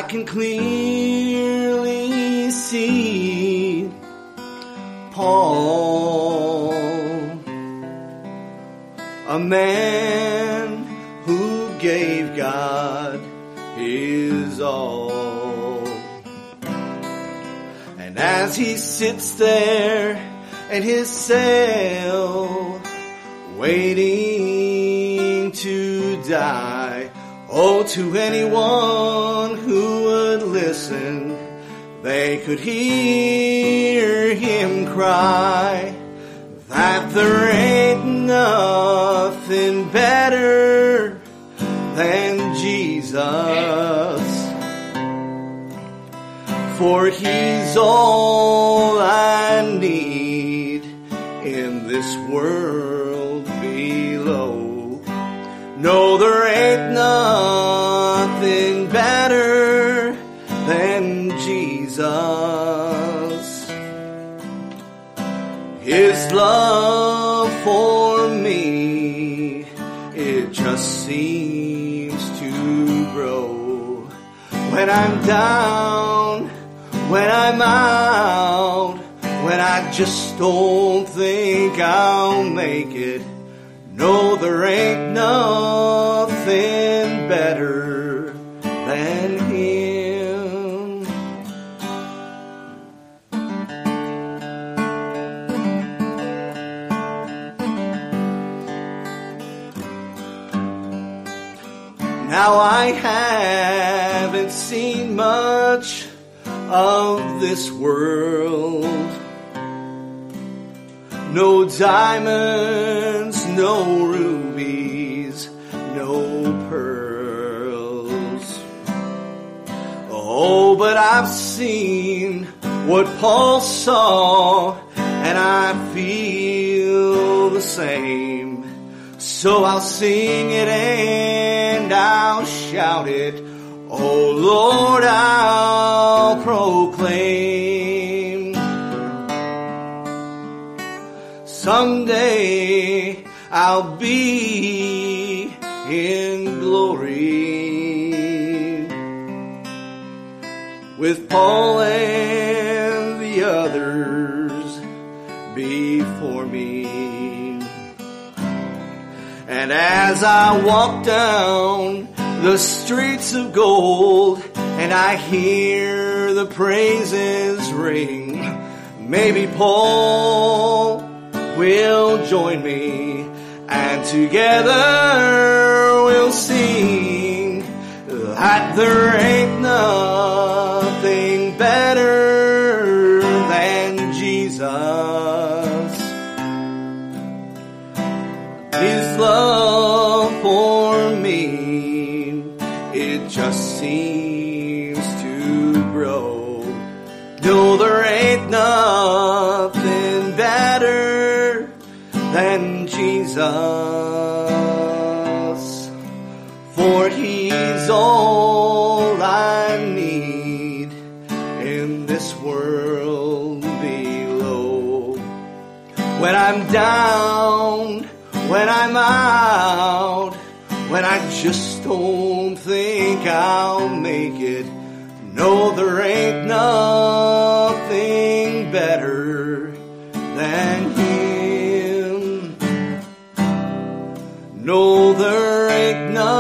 can clearly see Paul, a man who gave God his all. And as he sits there in his cell, waiting to die, oh, to anyone who would listen, they could hear him cry that there ain't nothing better than Jesus, for he's all I need in this world below. No, there ain't nothing better than Jesus. His love for me, it just seems to grow. When I'm down, when I'm out, when I just don't think I'll make it, no, there ain't nothing better than him. Now I haven't seen much of this world. No diamonds, no rubies, no pearls. Oh, but I've seen what Paul saw, and I feel the same. So I'll sing it and I'll shout it. Oh Lord, I'll proclaim. Someday I'll be in glory with Paul and the others before me. And as I walk down the streets of gold and I hear the praises ring, maybe Paul will join me, and together we'll sing that there ain't nothing better than Jesus. His love for me, it just seems to grow. No, there ain't nothing better than Jesus, for he's all I need in this world below. When I'm down, when I'm out, when I just don't think I'll make it, no, there ain't nothing better than him. No, there ain't nothing